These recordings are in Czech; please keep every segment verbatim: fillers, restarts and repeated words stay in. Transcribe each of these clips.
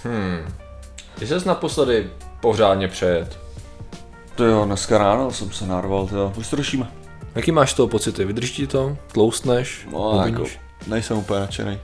Hmm. Ty ses naposledy pořádně přejet. To jo, dneska ráno jsem se narval, to jo, už to řešíme. Jaký máš z toho pocity? Vydrží ti to? Tloustneš? No, jako, nejsem úplně nadšenej.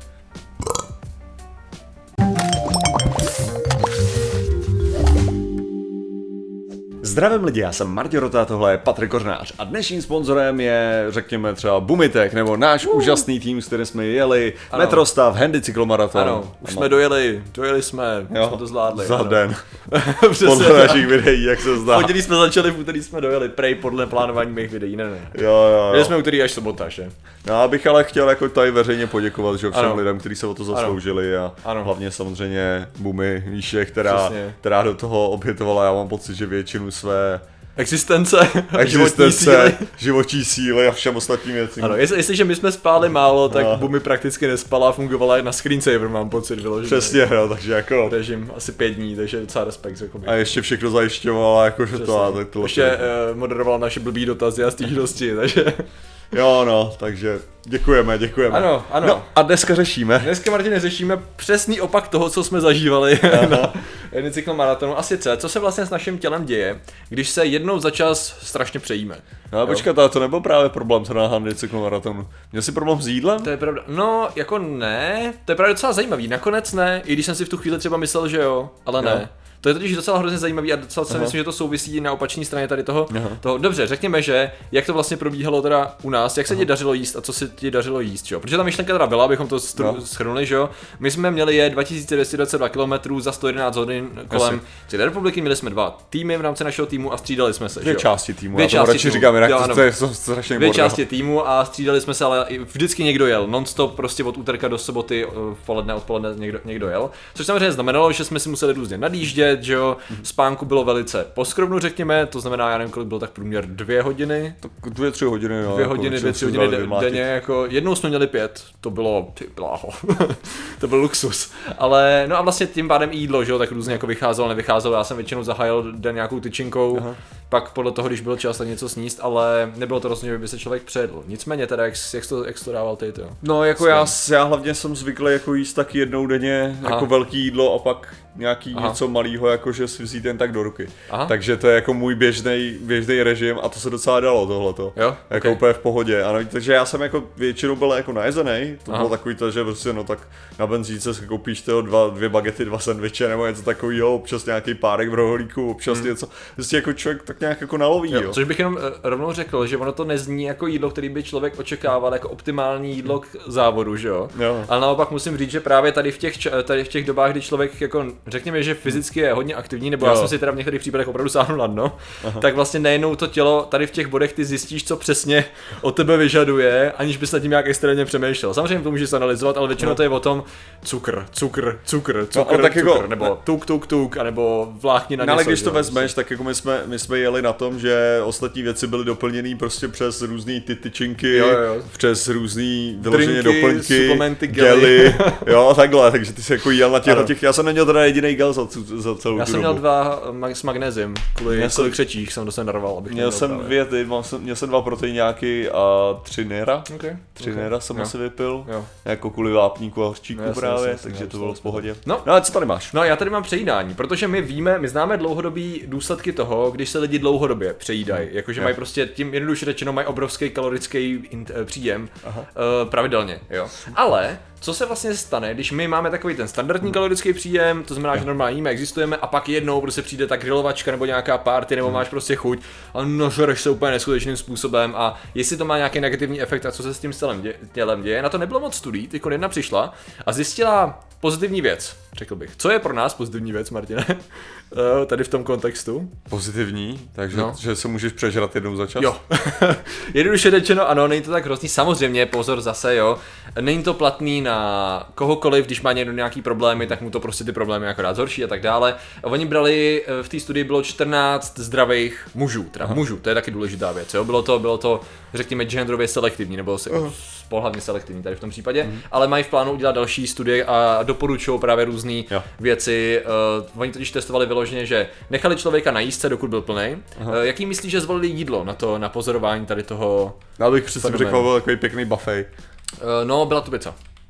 Zdravím lidi, já jsem Martin Rota, tohle je Patrik Kořnář a dnešním sponzorem je, řekněme, třeba Bumitek, nebo náš uh. úžasný tým, s kterým jsme jeli, ano. Metrostav, Handy cyklomaraton. Ano, už ano. jsme dojeli, dojeli jsme, jo, jsme to zvládli. Za ano. den, podle našich videí, jak se zdá. V pondělí jsme začali, v úterý jsme dojeli, prej podle plánování mých videí, ne, ne. Jo, jo, Jeli jsme úterý až sobota, že? No, já bych ale chtěl jako tady veřejně poděkovat, že všem ano. lidem, kteří se o to zasloužili a ano. hlavně samozřejmě Bumi, Míše, která, která do toho obětovala, já mám pocit, že většinu své Existence, existence, životní síly a všem ostatním věcím. Ano, jestli, jestliže my jsme spáli málo, tak no. Bumi prakticky nespala a fungovala na screensaver, mám pocit vyložený. Přesně, no, takže jako režim asi pět dní, takže docela respekt, řekl bych. A ještě všechno zajišťovala, jakože to a tak to. Ještě uh, moderoval naše blbý dotazy a stížnosti, takže jo, no, takže děkujeme, děkujeme. Ano, ano. No, a dneska řešíme. Dneska, Martine, řešíme přesný opak toho, co jsme zažívali na Handy cyklomarathonu. A sice, co se vlastně s naším tělem děje, když se jednou za čas strašně přejíme. No, počkat, ale to nebyl právě problém na Handy cyklomarathonu. Měl jsi problém s jídlem? To je pravda. No, jako ne, to je právě docela zajímavý. Nakonec ne, i když jsem si v tu chvíli třeba myslel, že jo, ale ne. Jo. To je totiž docela hrozně zajímavý a docela si myslím, že to souvisí na opačné straně tady toho, toho. Dobře, řekněme, že jak to vlastně probíhalo teda u nás, jak se ti dařilo jíst a co se ti dařilo jíst, jo? Protože ta myšlenka teda byla, abychom to stru- no. shrnuli, že jo? My jsme měli je dva tisíce dvě stě dvacet dva kilometrů za sto jedenáct hodin kolem České republiky, měli jsme dva týmy v rámci našeho týmu a střídali jsme se, Dvě že jo? části týmu, Dvě já tomu radši říkám, jinak to, to je strašně Dvě části týmu a střídali jsme se, ale vždycky někdo jel, non-stop prostě od úterka do soboty, v poledne, odpoledne někdo, někdo jel, což samozřejmě znamenalo, že jsme si museli různě nadjíždět, že jo? Spánku bylo velice poskromnu, řekněme, to znamená, já nevím, kolik bylo tak průměr dvě hodiny. Tak dvě, tři hodiny, jo. Dvě jako hodiny, dvě, tři hodiny de- denně, jako jednou jsme měli pět, to bylo, ty bláho, to byl luxus. Ale, no a vlastně tím pádem jídlo, že jo, tak různě jako vycházelo, nevycházelo, já jsem většinou zahájil den nějakou tyčinkou, aha. Pak podle toho, když byl čas, tak něco sníst, ale nebylo to rozhodně, že by se člověk přejedl. Nicméně teda, jak, jak, to, jak to dával ty, to? No jako já, já hlavně jsem zvyklý jako jíst taky jednou denně, aha. jako velký jídlo a pak nějaký aha. něco malýho, jakože si vzít jen tak do ruky. Aha. Takže to je jako můj běžný běžný režim a to se docela dalo tohleto. Jo? Jako okay. úplně v pohodě. Ano, takže já jsem jako většinou byl jako najezený. To aha. bylo takový to, že prostě no tak na benzínce si koupíš toho dva, dvě bagety, dva sendviče nebo něco takového, občas nějaký párek v rohlíku, občas hmm. něco. Prostě jako člověk tak nějak jako naloví, jo. jo. Což bych jenom rovnou řekl, že ono to nezní jako jídlo, který by člověk očekával jako optimální jídlo k závodu, že jo. jo. Ale naopak musím říct, že právě tady v těch tady v těch dobách, kdy člověk jako řekněme, že fyzicky je hodně aktivní, nebo jo. já jsem si teda v některých případech opravdu sáhnul na dno, aha. tak vlastně nejenom to tělo tady v těch bodech ty zjistíš, co přesně od tebe vyžaduje, aniž bys nad tím nějak extrémně přemýšlel. Samozřejmě to můžeš analyzovat, ale většinou no. to je o tom cukr, cukr, cukr, cukr, no, tak cukr jako, nebo tuk, tuk, tuk, anebo vlákni na něco. Ale když to vezmeš, tak jako my jsme, my jsme jeli na tom, že ostatní věci byly doplněné prostě přes různý ty tyčinky, jo, jo. přes různý vyloženě doplňky, suplementy, gely, jo, takhle, takže ty jsi jako jel na těch, na těch, já jsem neměl teda jediný gel za, za celou Já tu jsem dobu. měl dva s magnéziem, kvůli kolik křečích jsem dostal narval, abych měl jsem dvě, ty, mám, měl jsem dva proteináky a tři nera, okay. tři okay. nera jsem jo. asi vypil, jo. jako kvůli vápníku a hořčíku no, právě, jasný, takže jasný, to bylo v pohodě. No. no a co tady máš? No já tady mám přejídání, protože my víme, my známe dlouhodobý důsledky toho, když se lidi dlouhodobě přejídají, hmm. jakože mají prostě tím jednoduše řečeno mají obrovský kalorický příjem uh, pravidelně, jo. Ale co se vlastně stane, když my máme takový ten standardní kalorický příjem, to znamená, že normálně jíme, existujeme a pak jednou prostě přijde ta grilovačka nebo nějaká party nebo máš prostě chuť a nažereš se úplně neskutečným způsobem a jestli to má nějaký negativní efekt a co se s tím tělem děje, na to nebylo moc studií, tyko jedna přišla a zjistila pozitivní věc, řekl bych. Co je pro nás pozitivní věc, Martine? Tady v tom kontextu. Pozitivní, takže no. že se můžeš přežrat jednou za čas. Jo. Jednoduše řečeno, ano, není to tak hrozný. Samozřejmě, pozor zase, jo. Není to platný na kohokoliv, když má někdo nějaký problémy, tak mu to prostě ty problémy akorát zhorší a tak dále. Oni brali, v té studii bylo čtrnáct zdravých mužů, teda Aha. mužů, to je taky důležitá věc, jo. Bylo to, bylo to, řekněme, genderově selektivní, nebo se, pohlavně selektivní tady v tom případě, mm. ale mají v plánu udělat další studie a doporučují právě různé věci. Uh, oni totiž testovali vyloženě, že nechali člověka najíst se, dokud byl plnej. Uh, jaký myslíš, že zvolili jídlo na to, na pozorování tady toho? Já bych přesně řekl, byl takový pěkný buffet. Uh, no, byla to pizza.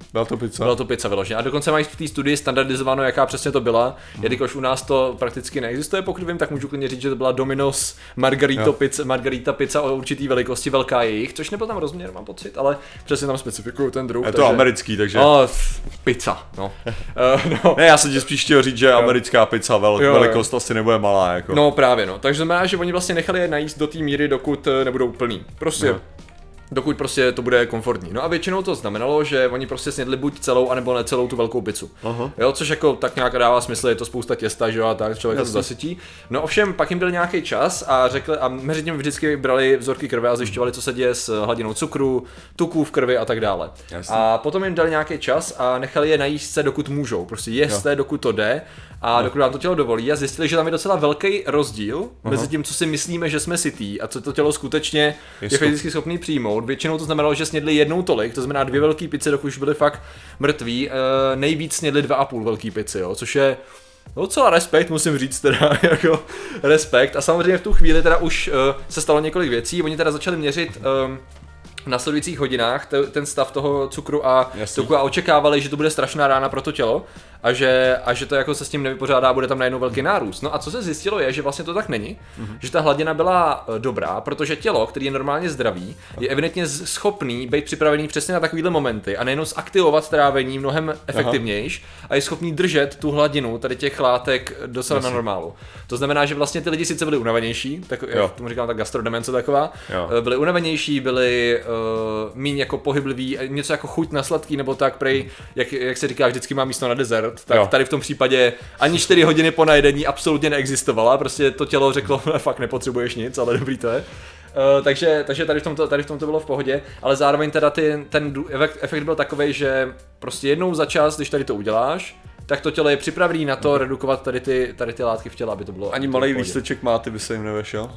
Byla to pizza? Byla to pizza vyloženě. A dokonce mají v té studii standardizováno, jaká přesně to byla. Hmm. Jelikož u nás to prakticky neexistuje, pokud vím, tak můžu klidně říct, že to byla Domino's Margarita pizza, Margarita pizza o určitý velikosti, velká je jich, což nebyl tam rozměr, mám pocit, ale přesně tam specifikují ten druh. Je to takže... americký, takže... Oh, pizza, no. uh, no. Ne, já jsem ti spíš chtěl říct, že americká pizza vel- jo, velikost jo. asi nebude malá, jako. No právě, no. Takže znamená, že oni vlastně nechali je najíst do té míry, dokud nebudou plný. Prostě... Jo. Dokud prostě to bude komfortní. No a většinou to znamenalo, že oni prostě snědli buď celou, anebo ne celou tu velkou pizzu. Aha. Jo, což jako tak nějak dává smysl, je to spousta těsta, že jo, a tak člověk to zasytí. No ovšem, pak jim byl nějaký čas a řekli, a mezi tím vždycky brali vzorky krve a zjišťovali, co se děje s hladinou cukru, tuků v krvi a tak dále. Jasně. A potom jim dali nějaký čas a nechali je najíst se, dokud můžou. Prostě jeste, dokud to jde a dokud vám to tělo dovolí, a zjistili, že tam je docela velký rozdíl Aha. mezi tím, co si myslíme, že jsme sytý, a co to tělo skutečně je, je fyzicky schopný přijmout. Většinou to znamenalo, že snědli jednou tolik, to znamená dvě velké pici, dokud už byli fakt mrtví, e, nejvíc snědli dva a půl velký pici, jo, což je docela respekt, musím říct, teda jako respekt. A samozřejmě v tu chvíli teda už e, se stalo několik věcí, oni teda začali měřit e, v následujících hodinách t- ten stav toho cukru a tuku a očekávali, že to bude strašná rána pro to tělo a že, a že to jako se s tím nevypořádá, bude tam najednou velký nárůst. No a co se zjistilo je, že vlastně to tak není, mm-hmm. že ta hladina byla dobrá, protože tělo, který je normálně zdravý, je evidentně schopný být připravený přesně na takovýhle momenty a nejenom zaktivovat trávení mnohem efektivnější a je schopný držet tu hladinu tady těch látek docela na normálu. To znamená, že vlastně ty lidi sice byli unavenější, tak jak tomu říkám, tak gastrodemence taková, jo. byli unavenější, byli uh, míň jako pohybliví, něco jako chuť na sladký nebo tak, prej, jak, jak se říká, vždycky má místo na dezert, tak jo. Tady v tom případě ani čtyři hodiny po najedení absolutně neexistovala, prostě to tělo řeklo, fakt nepotřebuješ nic, ale dobrý to je. Uh, takže, takže tady v tom to, tady v tom to bylo v pohodě, ale zároveň teda ty, ten efekt, efekt byl takovej, že prostě jednou za čas, když tady to uděláš, tak to tělo je připravený na to redukovat tady ty, tady ty látky v těle, aby to bylo... Ani malej lísteček máte, by se jim nevešel.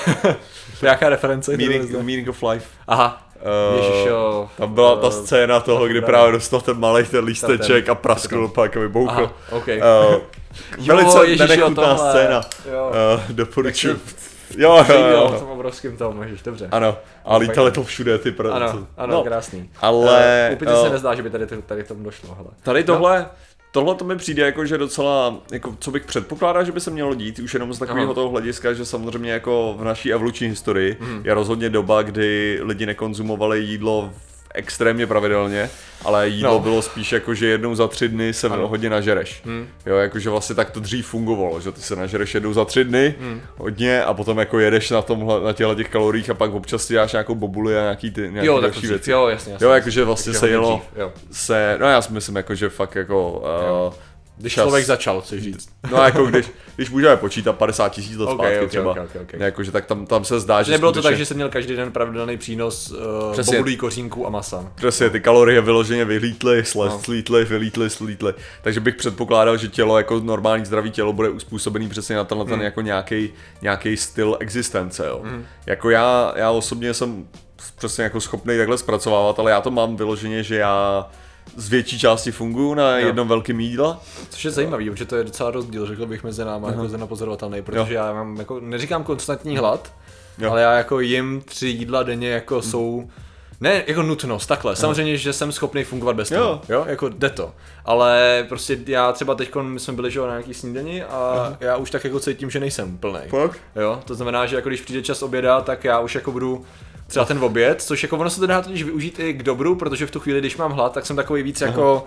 Jaká reference? Meaning, meaning of life. Aha. Uh, Ježišo, tam byla ta scéna toho, kdy právě dostal ten malej ten lísteček a praskl pak a vybouchl. Aha, okay. uh, velice nenechutná scéna. Uh, doporučuji. Jo, jo, jo. V tom obrovským tom, ježiš, dobře. Ano, a lítali to všude ty pr... Ano, ano, no, krásný. Ale... Uh, úplně uh, se nezdá, že by tady, tady k tomu došlo, hele. Tady tohle... No. Tohle to mi přijde jako, že docela, jako, co bych předpokládal, že by se mělo dít, už jenom z takového toho hlediska, že samozřejmě jako v naší evoluční historii mm. je rozhodně doba, kdy lidi nekonzumovali jídlo extrémně pravidelně, ale jídlo no. bylo spíš jako, že jednou za tři dny se ano. hodně nažereš. Hmm. Jo, jakože vlastně tak to dřív fungovalo, že ty se nažereš jednou za tři dny hmm. hodně a potom jako jedeš na tomhle, na těchto těch kaloriích a pak občas si dáš nějakou bobuli a nějaký ty nějaký jo, další věci. Jo, jasně, jasně. Jo, jakože vlastně se jelo, se, no já si myslím jako, že fakt jako... Uh, Když čas. Člověk začal, chceš říct. No jako když, když můžeme počítat padesát tisíc let zpátky okay, okay, třeba, okay, okay, okay. Jakože tak tam, tam se zdá, že nebylo skutečně... to tak, že jsem měl každý den pravidelný přínos uh, bobulí, kořínků a masa. Přesně, ty kalorie vyloženě vylítly, no. slítly, vylítly, slítly. Takže bych předpokládal, že tělo jako normální zdravý tělo bude uspůsobený přesně na tenhle ten mm. jako nějaký nějaký styl existence, jo. Mm. Jako já, já osobně jsem přesně jako schopný takhle zpracovávat, ale já to mám vyloženě, že já z větší části fungují na jednom velkém jídle. Což je zajímavý, protože to je docela rozdíl, řekl bych, mezi náma, uh-huh. jako nepozorovatelný, protože jo. já mám, jako, neříkám konstantní hlad, jo. ale já jako jim tři jídla denně jako mm. jsou, ne jako nutnost, takhle, uh-huh. samozřejmě, že jsem schopný fungovat bez toho, jo. jo, jako jde to, ale prostě já třeba teďkon, my jsme byli že, na nějaký snídani a uh-huh. já už tak jako cítím, že nejsem plnej, jo, to znamená, že jako když přijde čas oběda, tak já už jako budu třeba ten oběd, což jako ono se to dá totiž využít i k dobru, protože v tu chvíli, když mám hlad, tak jsem takový víc Aha. jako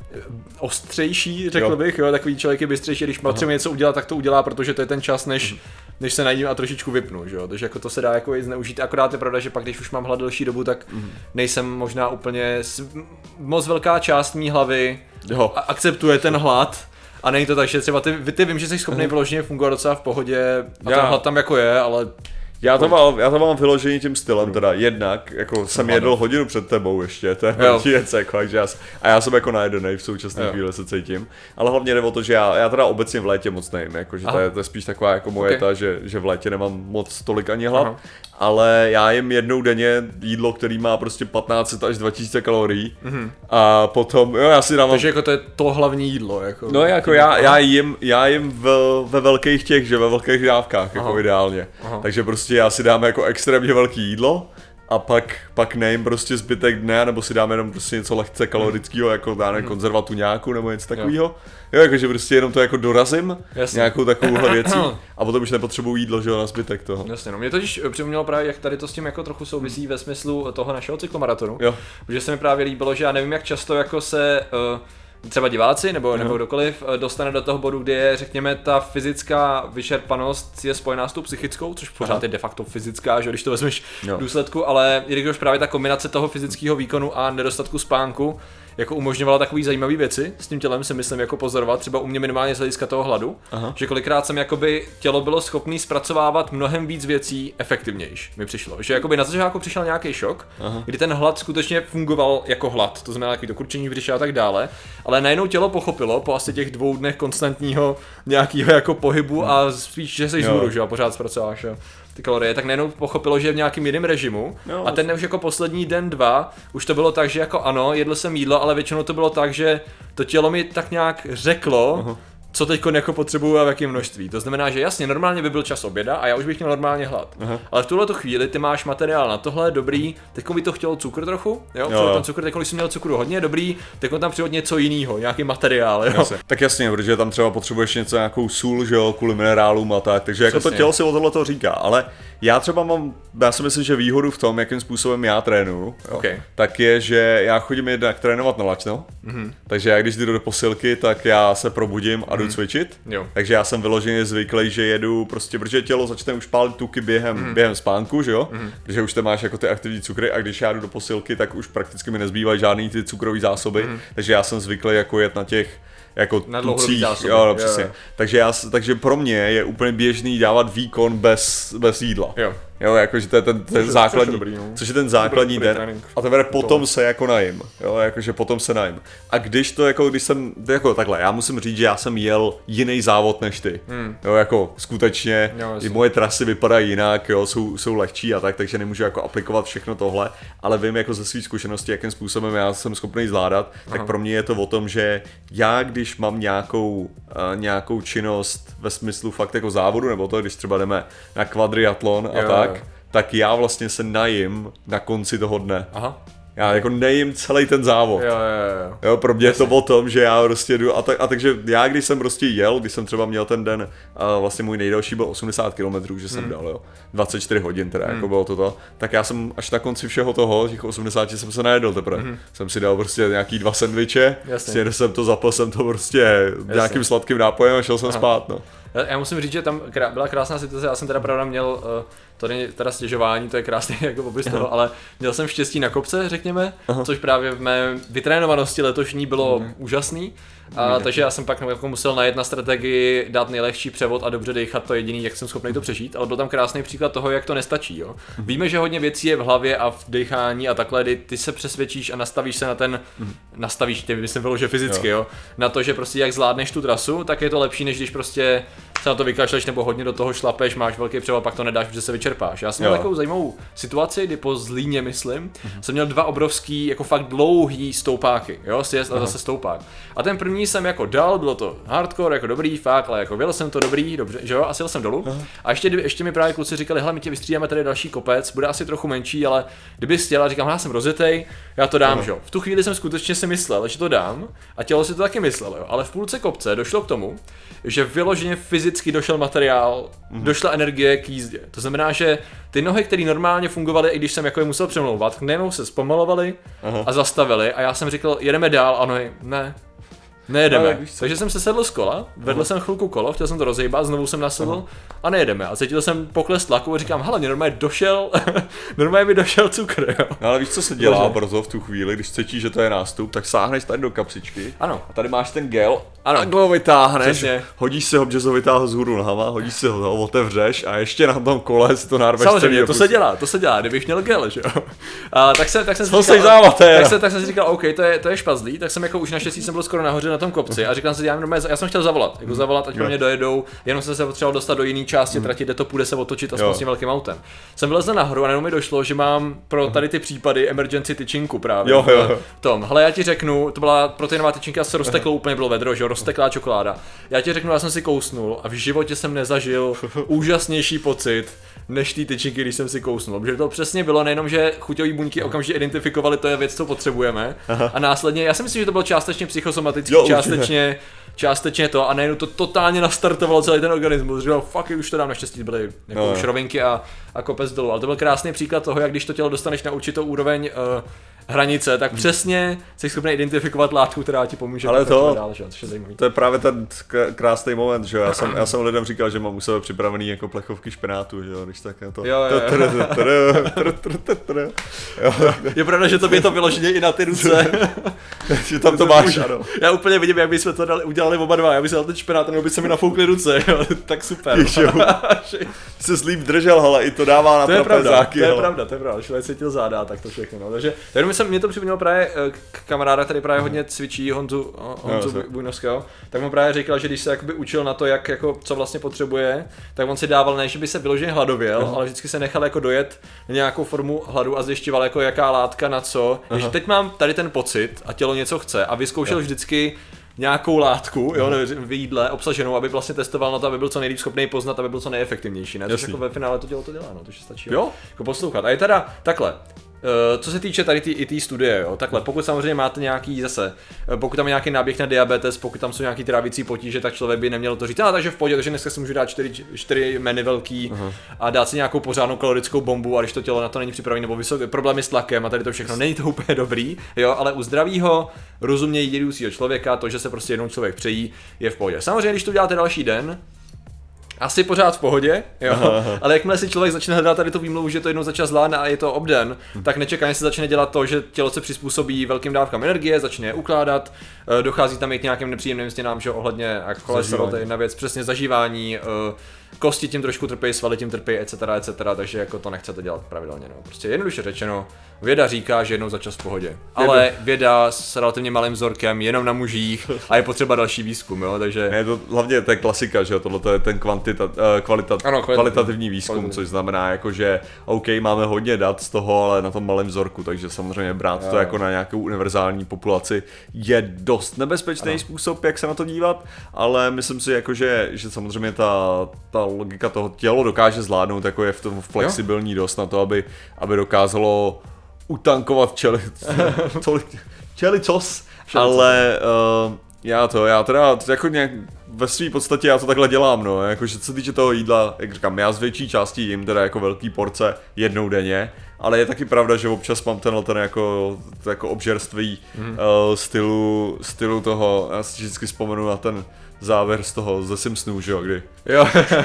ostřejší, řekl jo. bych, jo, takový člověk je bystřejší, když potřebuje něco udělat, tak to udělá, protože to je ten čas, než, než se najím a trošičku vypnu, že jo, takže jako to se dá jako i zneužít, akorát je pravda, že pak když už mám hlad delší dobu, tak nejsem možná úplně, moc velká část mý hlavy jo. akceptuje ten hlad. A není to tak, že třeba ty, ty vím, že jsi schopný vyloženě fungovat docela v pohodě a ten hlad tam jako je, ale... Já to, mám, já to mám vyložený tím stylem, teda jednak, jako jsem no, jedl hodinu před tebou ještě, to je velký věc, jako, takže já, a já jsem jako najedenej v současné jo. chvíli se cítím, ale hlavně jde o to, že já, já teda obecně v létě moc nejím, jakože to je, to je spíš taková jako moje okay. ta, že, že v létě nemám moc tolik ani hlad, Aha. ale já jim jednou denně jídlo, který má prostě patnáct set až dva tisíce kalorií mm-hmm. a potom, jo já si dávám... Takže jako to je to hlavní jídlo, jako... No jako já, já jim, já jim v, ve velkých těch, že ve velkých dávkách, Aha. jako ideálně, Aha. takže prostě já si dám jako extrémně velký jídlo a pak, pak nejím prostě zbytek dne, nebo si dáme jenom prostě něco lehce kalorického, jako dáme mm. konzervatu nějakou nebo něco takového. Jo, jakože prostě jenom to jako dorazím, jasně. nějakou takovouhle věcí a potom už nepotřebuji jídlo, že jo, na zbytek toho. Jasně, no mě totiž připomnělo právě, jak tady to s tím jako trochu souvisí ve smyslu toho našeho cyklomaratonu. Jo. Protože se mi právě líbilo, že já nevím, jak často jako se uh, třeba diváci nebo, nebo kdokoliv dostane do toho bodu, kde je, řekněme, ta fyzická vyčerpanost je spojená s tou psychickou, což pořád Aha. je de facto fyzická, že když to vezmeš v důsledku, ale jelikož právě ta kombinace toho fyzického výkonu a nedostatku spánku jako umožňovala takové zajímavé věci s tím tělem, si myslím, jako pozorovat, třeba u mě minimálně z hlediska toho hladu, Aha. že kolikrát jsem jakoby tělo bylo schopné zpracovávat mnohem víc věcí efektivnější, mi přišlo. Že jakoby na začátku přišel nějaký šok, Aha. kdy ten hlad skutečně fungoval jako hlad, to znamená takový to kurčení v břiše a tak dále, ale najednou tělo pochopilo po asi těch dvou dnech konstantního nějakého jako pohybu hmm. a spíš, že jsi zhůru, že a pořád zpracováš, jo. Ty kalorie, tak najednou pochopilo, že je v nějakým jiném režimu jo, a ten už jako poslední den, dva, už to bylo tak, že jako ano, jedl jsem jídlo, ale většinou to bylo tak, že to tělo mi tak nějak řeklo, Aha. co teď jako potřebuju a v jakém množství. To znamená, že jasně, normálně by byl čas oběda a já už bych měl normálně hlad. Aha. Ale v tuhletu chvíli ty máš materiál na tohle, dobrý, teď by to chtělo cukr trochu, jo, jo. Ten cukr, teď když jsem měl cukru hodně, dobrý, teď tam přijde něco jiného, nějaký materiál, jo. Jasně. Tak jasně, protože tam třeba potřebuješ něco, nějakou sůl, že jo, kvůli minerálům a tak, takže jako Přesně. to tělo si o tohle to říká, ale já třeba mám, já si myslím, že výhodu v tom, jakým způsobem já trénuju, okay. tak je, že já chodím jednak trénovat na lačno, mm-hmm. takže já když jdu do posilky, tak já se probudím a jdu mm-hmm. cvičit, jo. takže já jsem vyloženě zvyklý, že jedu prostě, protože tělo začne už pálit tuky během, mm-hmm. během spánku, že jo, mm-hmm. protože už tam máš jako ty aktivní cukry a když já jdu do posilky, tak už prakticky mi nezbývají žádný ty cukrové zásoby, mm-hmm. takže já jsem zvyklý jako jet na těch jako na tucích, jo, no, přesně. Jo, jo. Takže, já, takže pro mě je úplně běžný dávat výkon bez, bez jídla. Jo. Jo, jakože to je ten, ten což základní, dobrý, no. což je ten základní dobrý, den dobrý a teprve potom se jako najím, jo, jakože potom se najím. A když to jako, když jsem, jako takhle, já musím říct, že já jsem jel jiný závod než ty, hmm. jo, jako skutečně, jo, i moje trasy vypadají jinak, jo, jsou, jsou lehčí a tak, takže nemůžu jako aplikovat všechno tohle, ale vím jako ze svých zkušeností, jakým způsobem já jsem schopný zvládat, Aha. tak pro mě je to o tom, že já, když mám nějakou, uh, nějakou činnost ve smyslu fakt jako závodu, nebo to, když třeba jdeme na kvadriatlon a jo, tak, tak já vlastně se najím na konci toho dne. Aha. Já jako nejím celý ten závod. Jo, jo, jo. jo pro mě je to o tom, že já prostě jdu a, tak, a takže já když jsem prostě jel, když jsem třeba měl ten den, a vlastně můj nejdelší byl osmdesát kilometrů, že jsem hmm. dal, jo, dvacet čtyři hodin teda, hmm. jako bylo toto, tak já jsem až na konci všeho toho, těch osmdesáti jsem se najedl teprve. Hmm. Jsem si dal prostě nějaký dva sendviče, snědl jsem to, zapil jsem to prostě Jasně. nějakým sladkým nápojem a šel jsem Aha. spát, no. Já, já musím říct, že tam krá, byla krásná situace, já jsem teda pravda měl, uh, to není teda stěžování, to je krásný jako popis toho, ale měl jsem štěstí na kopce, řekněme, Aha. což právě v mé vytrénovanosti letošní bylo mm. úžasný. A, takže já jsem pak jako musel najít na strategii, dát nejlehčí převod a dobře dechat, to jediný, jak jsem schopný to přežít, ale byl tam krásný příklad toho, jak to nestačí. Jo. Víme, že hodně věcí je v hlavě a v dechání a takhle, kdy ty se přesvědčíš a nastavíš se na ten, nastavíš tě, myslím bylo, že fyzicky, jo. jo, na to, že prostě jak zvládneš tu trasu, tak je to lepší, než když prostě se na to vykašleš nebo hodně do toho šlapeš, máš velký převod, pak to nedáš, protože se vyčerpáš. Já jsem měl takovou zajímavou situaci, kdy po Zlíně, myslím, uh-huh. jsem měl dva obrovský, jako fakt dlouhý stoupáky, jo, sjezd a zase stoupák. A ten první jsem jako dal, bylo to hardcore, jako dobrý, fakt, ale jako věděl jsem to dobrý, dobře, že jo, a sjel jsem dolů. Uh-huh. A ještě, ještě mi právě kluci říkali, hele, my tě vystřídáme tady další kopec, bude asi trochu menší, ale kdyby chtěla, říkám, já jsem rozjetej, já to dám, uh-huh. že jo. V tu chvíli jsem skutečně si myslel, že to dám, a tělo si to taky myslelo, jo, ale v půlce kopce došlo k tomu, že vyloženě fyzicky došel materiál, mm. došla energie k jízdě. To znamená, že ty nohy, které normálně fungovaly, i když jsem jako je musel přemlouvat, najednou se zpomalovaly Aha. a zastavily a já jsem říkal, jedeme dál a nohy, ne. Nejedeme. No, takže jsem se sedl z kola, vedl Aha. jsem chvilku kolo, chtěl jsem to rozejbat, znovu jsem nasedl Aha. a nejedeme. A cítil jsem pokles tlaku a říkám, hele, mě normálně došel, normálně mi došel cukr, jo. No ale víš, co se dělá brzo v tu chvíli, když cítíš, že to je nástup, tak sáhneš tady do kapsičky. Ano. A tady máš ten gel, ano. A ho vytáhneš, Přesně. hodíš si ho, že ho vytáhl z hůru nohama, hodíš si ho, otevřeš a ještě na tom kole si to narveš. Samozřejmě, to se dělá, to se dělá, kdybych měl gel, že jo. A tak se, tak jsem si říkal, závat, tak, se, tak jsem si říkal, OK, to je, to je špazlý, tak jsem jako už naštěstí jsem byl skoro nahoře na tom kopci a říkal jsem si, já, normálně, já jsem chtěl zavolat, jako zavolat, ať pro mě dojedou, jenom jsem se potřeboval dostat do jiné části mm. trati, kde to půjde se otočit aspoň s tím velkým autem. Jsem vylezl nahoru a najednou mi došlo, že mám pro tady ty případy emergency tyčinku právě. Jo, jo. Tom, hele, já ti řeknu, to byla proteinová tyčinka, se rozteklo úplně, bylo vedro, že rozteklá čokoláda. Já ti řeknu, já jsem si kousnul a v životě jsem nezažil úžasnější pocit, než ty tyčinky, když jsem si kousnul. Protože to přesně bylo, nejenom, že chuťové buňky okamžitě identifikovali, to je věc, co potřebujeme. Aha. A následně, já si myslím, že to bylo částečně psychosomatický, jo, částečně, částečně to a najednou to totálně nastartovalo celý ten organismus. Říkal, fuck, už to dám, naštěstí byly jako no, šrovinky a, a kopec dolů. Ale to byl krásný příklad toho, jak když to tělo dostaneš na určitou úroveň uh, hranice, tak přesně jsi schopný identifikovat látku, která ti pomůže. Ale to, dál, že? Je to je právě ten krásný moment, že já jsem, já jsem lidem říkal, že mám u sebe připravený jako plechovky špenátu, že jo, když tak to. Jo, jo, jo. Je pravda, že to by to vyloženě i na ty ruce. Že tam to máš, ano. Já úplně vidím, jak bychom to dali, udělali oba dva, já bych si dal ten špenát, nebo by se mi nafoukly ruce, jo, tak super. Se slíp držel, hele, i to dává na trapezáky. To je pravda, to je pravda, člověk cítil záda, tak to všechno, no. Takže jenom jsem, mě to připomnělo právě kamaráda, který právě hodně cvičí, Honzu, Honzu no, Bujnovského, tak mu právě říkal, že když se jakoby učil na to, jak, jako, co vlastně potřebuje, tak on si dával, ne, že by se vyloženě hladověl, uh-huh. ale vždycky se nechal jako dojet na nějakou formu hladu a zjišťoval, jako jaká látka na co, uh-huh. že teď mám tady ten pocit a tělo něco chce a vyzkoušel uh-huh. vždycky nějakou látku, jo, v jídle obsaženou, aby vlastně testoval na to, aby byl co nejlíp schopný poznat, aby byl co nejefektivnější, ne? Což jako ve finále to tělo to dělá, no, to stačí jo? Jako poslouchat. A je teda takhle. Co se týče tady tý, i té studie, jo, takhle, pokud samozřejmě máte nějaký zase, pokud tam je nějaký náběh na diabetes, pokud tam jsou nějaký trávicí potíže, tak člověk by neměl to říct, a takže v pohodě, takže dneska si můžu dát čtyři meny velký uh-huh. a dát si nějakou pořádnou kalorickou bombu, a když to tělo na to není připravené, nebo vysoké problémy s tlakem a tady to všechno, není to úplně dobrý, jo, ale u zdravého, rozumně jedoucího člověka, to, že se prostě jednou člověk přejí, je v pohodě. Samozřejmě, když to děláte další den, asi pořád v pohodě, jo, aha, aha. ale jakmile si člověk začne hledat tady tu výmluvu, že to jednou za čas zvládne a je to obden, hmm. tak nečekaně se začne dělat to, že tělo se přizpůsobí velkým dávkám energie, začne je ukládat, dochází tam i k nějakým nepříjemným stěnám, že ohledně cholesterol, to je jedna věc, přesně zažívání, kosti tím trošku trpí, svaly tím trpí, et cetera, et cetera, takže jako to nechcete dělat pravidelně, no. Prostě jednoduše řečeno, věda říká, že jednou za čas v pohodě, ale věda s relativně malým vzorkem, jenom na mužích a je potřeba další výzkum, jo, takže... Ne, to hlavně to je klasika, že jo, tohle je ten kvantita, kvalita, ano, kvalitativní výzkum, kvalitativní. Což znamená jako, že OK, máme hodně dat z toho, ale na tom malém vzorku, takže samozřejmě brát jo. to jako na nějakou univerzální populaci je dost nebezpečný ano. způsob, jak se na to dívat, ale myslím si jako, že, že samozřejmě ta, ta logika toho tělo dokáže zvládnout, jako je v tom flexibilní dost na to, aby, aby dokázalo utankovat čeli, čelicos, ale uh, já to, já teda jako nějak ve své podstatě já to takhle dělám, no, jakože co se týče toho jídla, jak říkám, já z větší části jím teda jako velký porce jednou denně, ale je taky pravda, že občas mám tenhle ten jako, jako obžerství mm. uh, stylu, stylu toho, já si vždycky vzpomenu na ten závěr z toho ze Simpsonů, že jo, kdy? Jo.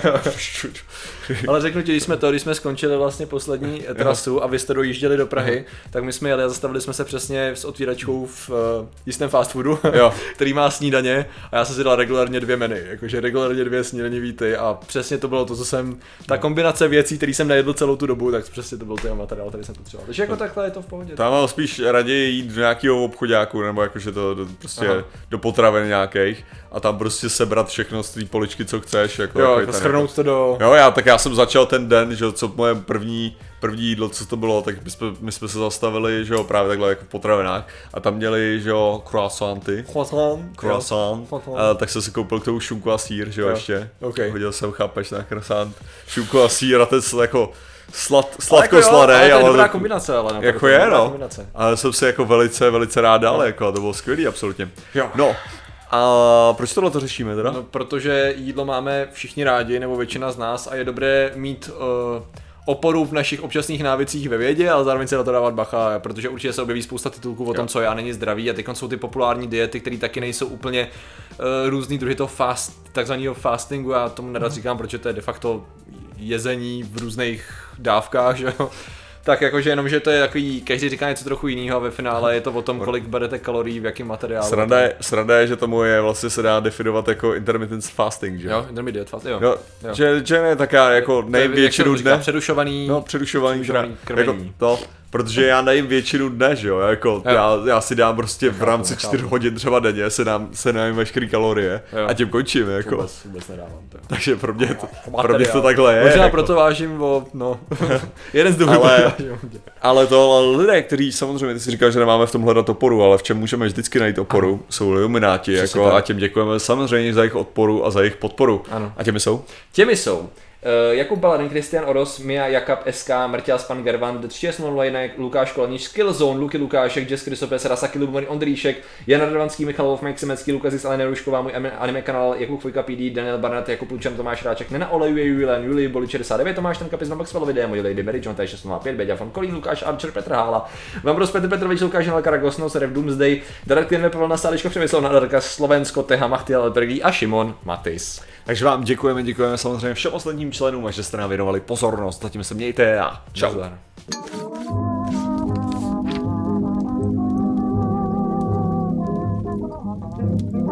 Ale řeknu ti, když jsme to, když jsme skončili vlastně poslední trasu jo. a vy jste dojížděli do Prahy, uh-huh. tak my jsme jeli a zastavili jsme se přesně s otvíračkou v uh, jistém fast foodu, jo. který má snídaně a já jsem si dal regulárně dvě menu, jakože regulárně dvě snídaní víty a přesně to bylo to, co jsem, ta kombinace věcí, který jsem nejedl celou tu dobu, tak přesně to byl ten materiál, který jsem potřeboval. Takže jako takhle je to v pohodě. Tam mám spíš raději jít do nějakého obchodáku, nebo jakože to do, prostě Aha. do potravin nějakých a tam prostě sebrat všechno z té poličky, co chceš. Jako, jo, jako shrnout to do... Jo, já, tak já jsem začal ten den, že co moje první, první jídlo, co to bylo, tak my jsme, my jsme se zastavili, že jo, právě takhle jako v potravinách a tam měli, že jo, croissanty. Croissant. Croissant. A, tak jsem si koupil k tomu šunku a sýr, že jo, jo. ještě. Okay. Hodil jsem, chápeš, na croissant, šunku a sýr a ten jako... Slad, sladko jako sladý, ale to je ale dobrá kombinace, ale jako je, no. Kombinace. Ale jsem si jako velice, velice rád dal, no. jako, to bylo skvělý, absolutně. Jo. No. A proč tohle to řešíme teda? No, protože jídlo máme všichni rádi, nebo většina z nás, a je dobré mít uh, oporu v našich občasných návycích ve vědě, ale zároveň se na to dávat bacha, protože určitě se objeví spousta titulků o tom, jo. co je a není zdravý, a teď jsou ty populární diety, které taky nejsou úplně uh, různý druhy toho fast, takzvaného fastingu, já tomu nerad říkám, protože to je de facto jezení v různých dávkách, že jo. Tak jakože jenom, že to je takový, každý říká něco trochu jiného a ve finále je to o tom, kolik berete kalorií, v jakém materiálu. Sranda je, sranda je, že tomu je vlastně se dá definovat jako intermittent fasting, že? Jo, intermittent fasting, jo. jo, jo. Že, že ne taká jako největší dne. Přerušovaný, no, přerušovaný, přerušovaný krmení. Jako to, protože já nejím většinu dne, že jo, jako já, já si dám prostě v rámci čtyř hodin třeba denně, se dám, se najím veškerý kalorie jo. a tím končím, jako. Vůbec, vůbec nedávám to. Takže pro mě to, pro mě to takhle je. Možná jako. proto vážím o, no, jeden z důvodů. Ale, ale to ale lidé, kteří samozřejmě, ty jsi říkal, že nemáme v tom hledat oporu, ale v čem můžeme vždycky najít oporu, ano. jsou ilumináti, jako, a těm děkujeme samozřejmě za jejich odporu a za jejich podporu. Ano. A těmi jsou? Těmi jsou. Uh, Jakub Baladin, Kristian Oros, Mia Jakab, S K, Mrťas, Pan Gervan, tři šest nula Lejnek, Lukáš Kolanič, Skillzone, Luky Lukášek, Jess Krysopes, Rasaki Lubomír Ondříšek, Jan Radovanský, Michal Wolf, Mike Semecký, Lukazis, Alena Rušková, můj anime kanál, Jakub Chvojka P D, Daniel Barnett, Jakub Lučan, Tomáš Ráček, Nena Olejuje, Julian, Julii, Boli šedesát devět, Tomáš Ten Kapis, Max Valovi, Demo, Lady Berry, John T šest nula pět, Beďa von Kolín, Lukáš Archer, Petr Hála, Vambros, Petr Petrovič, Lukáš Nel Karagosnos, Rev Doomsday, Darek Klinve, Pavel Nasáličko, Přemysl Nadarka, Slovensko, Teha, Machtiel Albergý a Šimon Matys. Takže vám děkujeme, děkujeme samozřejmě všem ostatním členům a že jste nám věnovali pozornost. Zatím se mějte a čau. Nazdar.